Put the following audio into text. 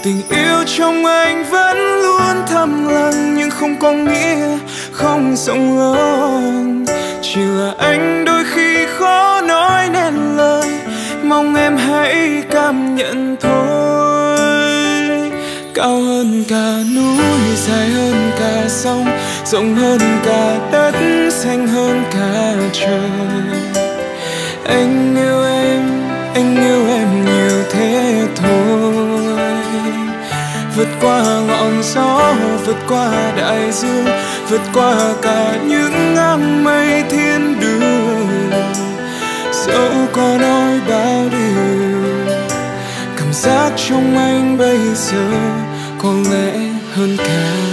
Tình yêu trong anh vẫn luôn thầm lặng, nhưng không có nghĩa không rộng lớn. Chỉ là anh đôi khi khó nói nên lời, mong em hãy cảm nhận thôi. Cao hơn cả núi, dài hơn cả sông, rộng hơn cả đất, xanh hơn cả trời. Anh yêu em nhiều thế thôi. Vượt qua ngọn gió, vượt qua đại dương, vượt qua cả những áng mây thiên đường. Dẫu có nói bao điều, cảm giác trong anh bây giờ có lẽ hơn cả.